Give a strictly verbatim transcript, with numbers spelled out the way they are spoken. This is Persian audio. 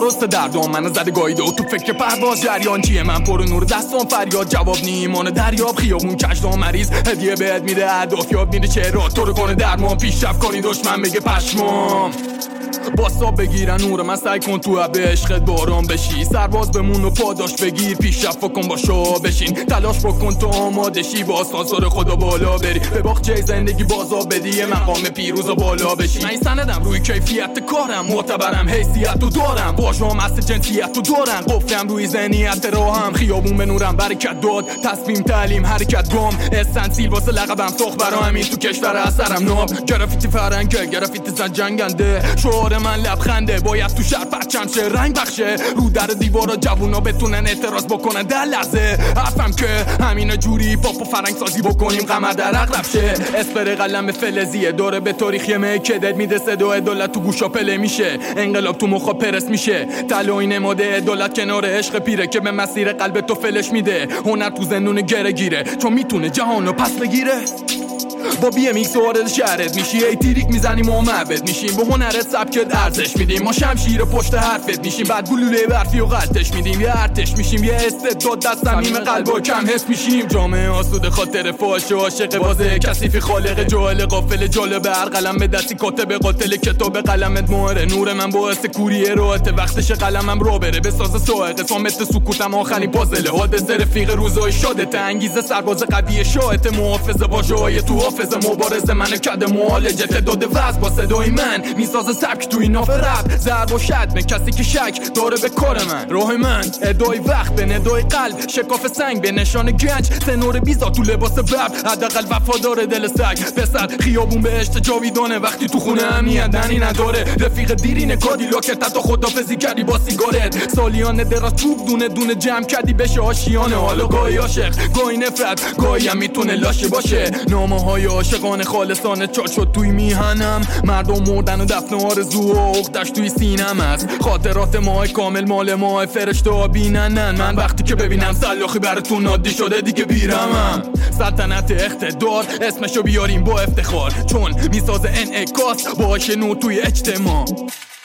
درست دردم من زده گایده و تو فکر پرواز جریان چیه من پر نور دستم فریاد جواب نی ایمان دریاب خیابون کشدام مریض هدیه بهت میده اهداف یاد میده چرا تو رو کنه درمان پیشرفت کنی دشمن بگه پشمام باسا بگیرن نور من سعی کن تو به عشقت باران بشی سرباز بمون و پاداش بگیر پیشرفت کن با شاه بشین تلاش بکن تو آماده شی با آسانسور خدا بالا بری به باغچه زندگی بازا بدی مقام پیروز و بالا بشی من سندم روی کیفیت کارم معتبرم حیثیت تو دارم واژه‌ام اصل جنسیت تو دارم گفتم روی ذهنیت راهم خیابون به نورم برکت داد تصمیم تعلیم حرکت گام استنسیل واسه لقبم سخت برا همین تو کشور اثرم ناب گرافیتی فرنگ گرافیتی زن جنگنده شعار من لبخنده باید تو شهر پرچم شه رنگ بخشه رو در دیوارا جوونا بتونن اعتراض بکنن در لحظه حرفم که همین جوری پاپ و فرنگ سازی بکنیم قمر در عقرب شه اسپر قلم فلزیه داره به تاریخی مکدت میده صدا عدالت تو گوشا پله میشه انقلاب تو مخا پرس میشه طلای نماده عدالت کنار عشق پیره که به مسیر قلب تو فلش میده هنر تو زندون گره گیره چون میتونه جهانو پس بگیره با بی ام ایکس وارد شهرت میشی ای تیریک میزنیم و معبد میشیم به هنرت سبکت ارزش میدیم ما شمشیر پشت حرفت میشیم بعد گلوله برفی و قطش میدیم یه ارتش میشیم یه استعداد دست صمیم قلب و کم حس میشیم جامعه آسوده خاطر فاش و عاشق بازه کثیف خالق جاهل غافل جالب هر قلم به دستی کاتب قاتل کتاب قلمت مهره نور من باعث کوریه راحت وقتش قلمم رو بره بساز ساعت صامت سکوتم آخرین پازل حادثه رفیق روزای شادت انگیزه سرباز قوی شاهت محافظ واژه‌های تو حافظ مبارزه من کد معالجه تعداد وزن با صدای من میساز سبک تو این ناف رپ ضرب و شتم کسی که شک داره به کار من راه من ادای وقت به ندای قلب شکاف سنگ به نشان گنج تنور بیزا تو لباس ببر حداقل وفادار دل سگ پسر خیابون بهشت جاویدانه وقتی تو خونه امنیت دنی نداره رفیق دیرین کادیلاکت تا خدافظی کردی با سیگارت سالیان دراز چوب دونه دونه جمع کردی بشه آشیانه حالا گاهی عاشق گاهی نفرت گاهی هم میتونه لاشه باشه نامه های عاشقانه خالصانه چاچ شد توی میهنم مردم مردن و دفن آرزو و عقدش توی سینم است خاطرات ماه کامل مال ماه فرشته ها بیننن من وقتی که ببینم سلاخی براتون عادی شده دیگه بیرمم سلطنت اقتدار اسمشو بیاریم با افتخار چون میسازه انعکاس باشه نور توی اجتماع